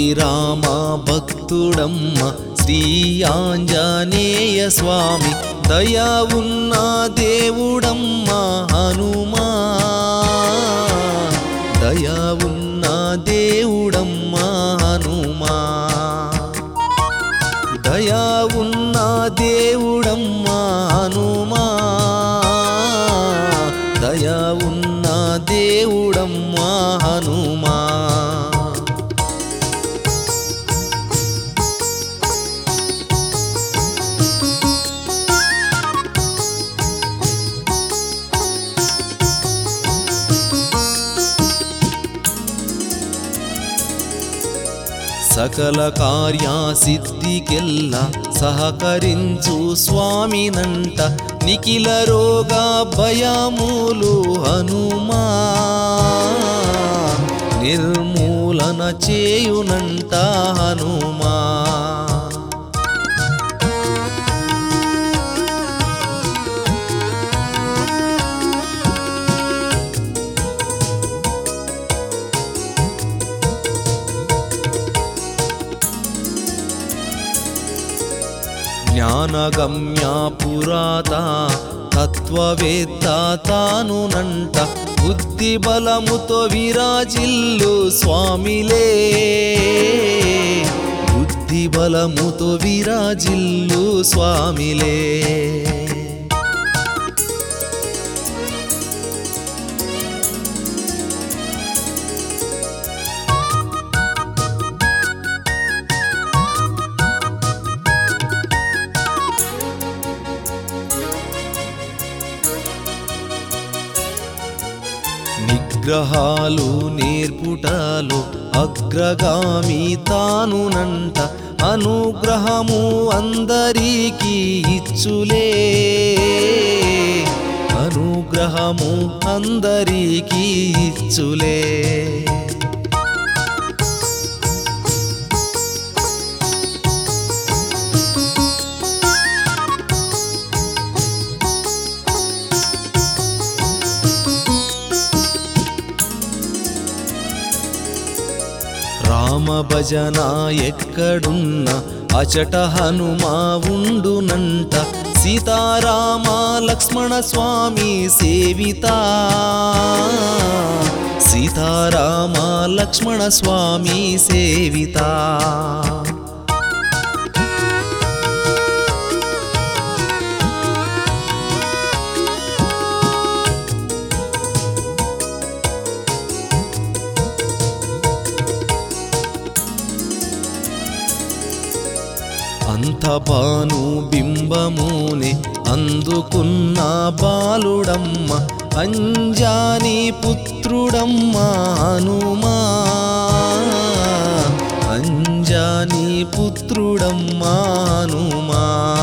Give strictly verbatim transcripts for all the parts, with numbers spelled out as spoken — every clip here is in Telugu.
శ్రీరామ భక్తుడమ్మ శ్రీ ఆంజనేయ స్వామి దయా ఉన్న దేవుడమ్మ హనుమా దయా ఉన్న దేవుడమ్మ హనుమా దయా ఉన్న దేవుడమ్మ హనుమా దయా ఉన్న దేవుడమ్మ హనుమా సకల కార్యసిద్ధికెల్ల సహకరించు స్వామినంట నిఖిల రోగ భయములు హనుమా నిర్మూలన చేయునంట హనుమా జ్ఞానగమ్య పురాత తత్వవేత్త తానునంట బుద్ధి బలముతో విరాజిల్లు స్వామిలే బుద్ధి బలముతో విరాజిల్లు స్వామిలే నిగ్రహాలు నేర్పుటలో అగ్రగామి తానునంట అనుగ్రహము అందరికీ ఇచ్చులే అనుగ్రహము అందరికీ ఇచ్చులే రామ భజన ఎక్కడున్న అచట హనుమా ఉండునంట సీతారామ లక్ష్మణ స్వామి సేవిత సీతారామ లక్ష్మణ స్వామి సేవిత అంత భాను బింబముని అందుకున్న బాలుడమ్మ అంజాని పుత్రుడమ్మ హనుమా అంజాని పుత్రుడమ్మ హనుమా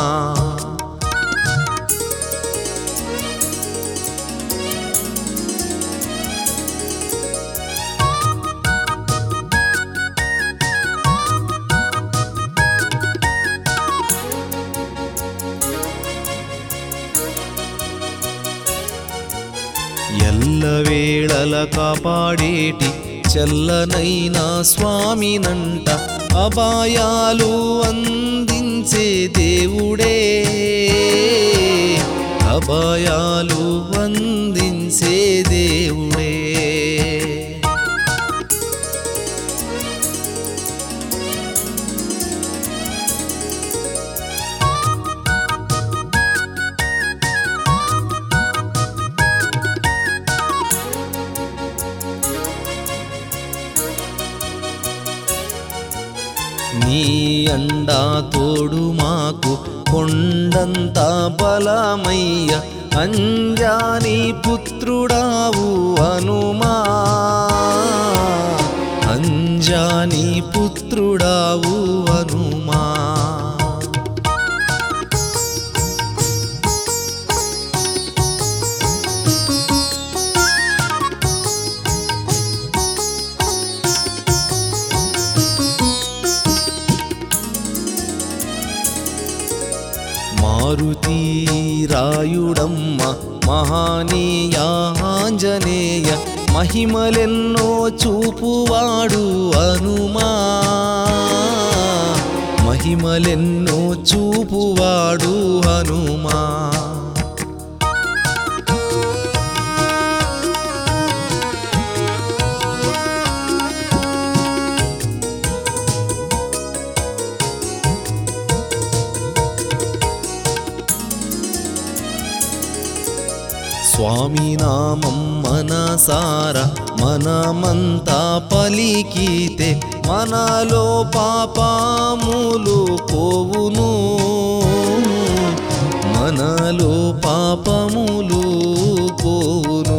ఎల్లవేళల కాపాడేటి చల్లనైన స్వామినంట అభయాలు అందించే దేవుడే అభయాలు అందించే దేవుడే నీ అండా తోడు మాకు కొండంత బలమయ్య అంజాని పుత్రుడావు హనుమా అంజాని పుత్రుడావు హనుమా మారుతి రాయుడమ్మ మహానీయ ఆంజనేయ మహిమలెన్నో చూపువాడు హనుమా మహిమలెన్నో చూపువాడు హనుమా. స్వామి నామం మనసార మనమంతా పలికితే మనలో పాపములు పోవును, మనలో పాపములు పోవును.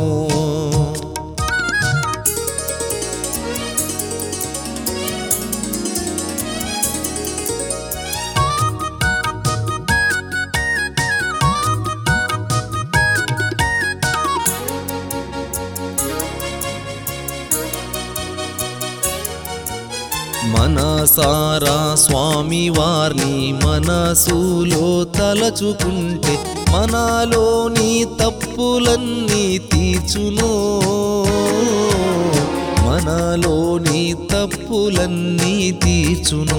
మనసారా స్వామి వారిని మనసులో తలచుకుంటే మనలోని తప్పులన్నీ తీర్చును, మనలోని తప్పులన్నీ తీర్చును.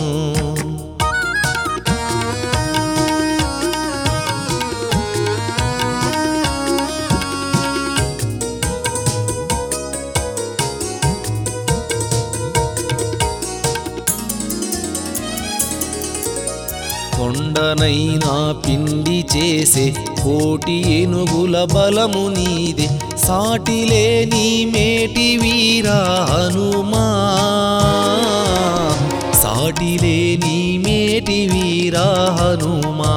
కొండనైనా పిండి చేసే కోటి ఏనుగుల బలము నీదే, సాటిలేని మేటి వీరా హనుమా, సాటిలేని మేటి వీరా హనుమా.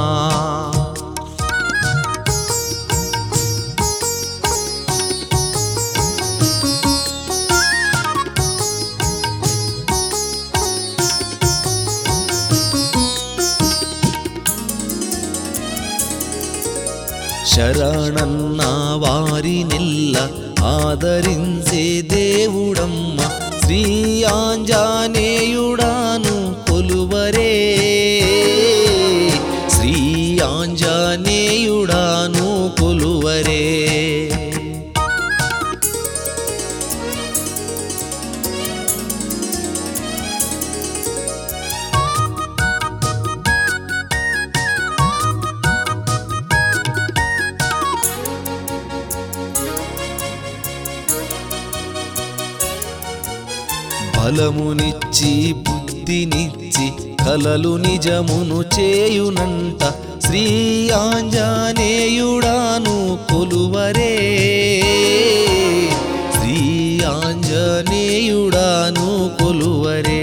శరణన్న వారినెల్ల ఆదరించే దేవుడమ్మ, శ్రీ ఆంజనేయుడాను కొలువరే, శ్రీ ఆంజనేయుడాను కొలువరే. బలమునిచ్చి బుద్ధినిచ్చి కలలు నిజమును చేయునంట, శ్రీ ఆంజనేయుడాను కొలువరే, శ్రీ ఆంజనేయుడాను కొలువరే.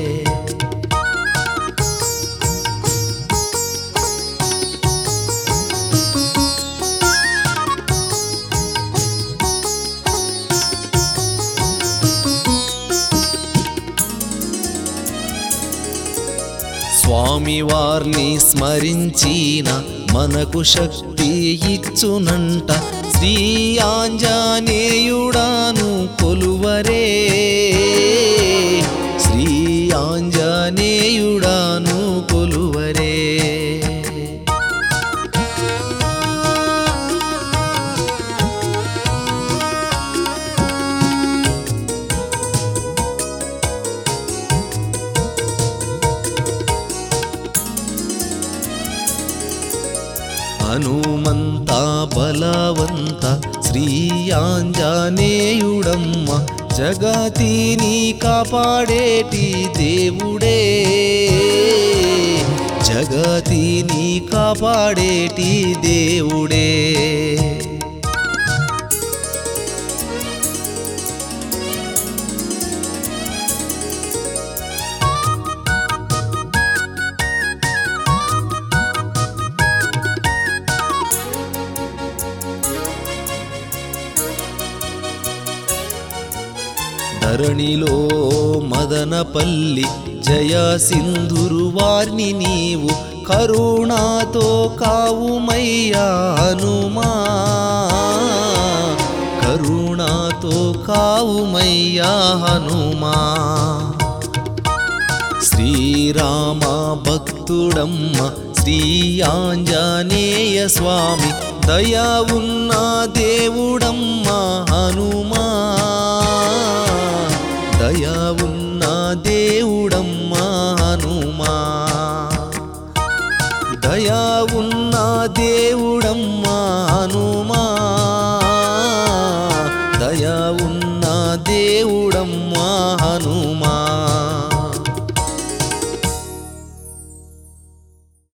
స్వామి వారిని స్మరించిన మనకు శక్తి ఇచ్చునంట, శ్రీ ఆంజనేయుడాను కొలువరే, శ్రీ ఆంజనేయుడాను కొలువరే. హనుమంత బలవంత శ్రీ ఆంజనేయుడమ్మ, జగతిని కాపాడేటి దేవుడే, జగతిని కాపాడేటి దేవుడే. ధరణిలో మదనపల్లి జయ సింధురు వారిని నీవు కరుణాతో కావుమయ్యా హనుమా, కరుణాతో కావుమయ్యా హనుమా. శ్రీరామ భక్తుడమ్మ శ్రీ ఆంజనేయ స్వామి, దయా ఉన్న దేవుడమ్మ హనుమా, దయా ఉన్న దేవుడమ్మ హనుమా. దయా